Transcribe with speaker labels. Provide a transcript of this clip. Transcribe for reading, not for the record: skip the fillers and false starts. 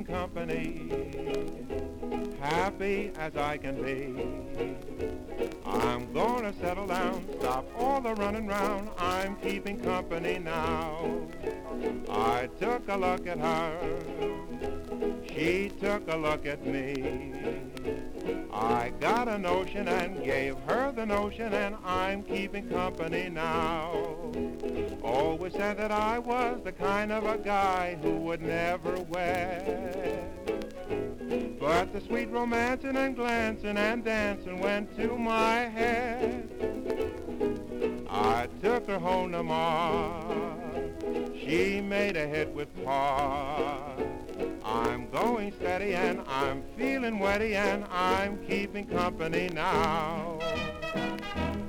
Speaker 1: keeping company, happy as I can be. I'm gonna settle down, stop all the running round, I'm keeping company now. I took a look at her, she took a look at me. I got a notion and gave her the notion, and I'm keeping company now. Always said that I was the kind of a guy who would never wed, but the sweet romancing and glancing and dancing went to my head. I took her home to Ma, she made a hit with Pa. I'm going steady and I'm feeling wetty and I'm keeping company now.